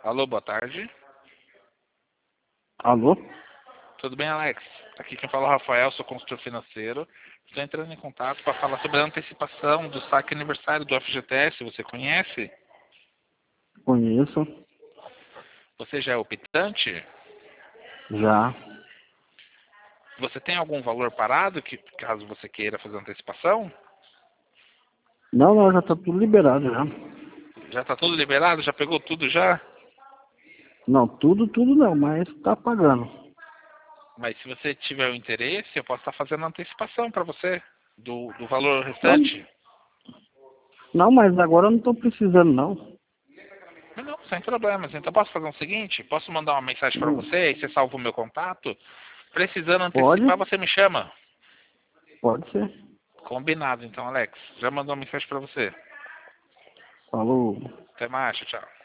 Alô, boa tarde. Alô? Tudo bem, Alex? Aqui quem fala é o Rafael, sou consultor financeiro. Estou entrando em contato para falar sobre a antecipação do saque aniversário do FGTS. Você conhece? Conheço. Você já é optante? Já. Você tem algum valor parado que, caso você queira fazer antecipação? Não, já tá tudo liberado já. Já está tudo liberado? Já pegou tudo já? Não, tudo não, mas tá pagando. Mas se você tiver o interesse, eu posso estar fazendo antecipação para você do valor Não, restante. não, mas agora eu não tô precisando não. Não, sem problemas. Então posso fazer o seguinte? Posso mandar uma mensagem para Hum, você e você salva o meu contato? Precisando Pode? antecipar, você me chama. Pode ser. Combinado, então, Alex. Já mandou uma mensagem para você. Falou. Até mais, tchau.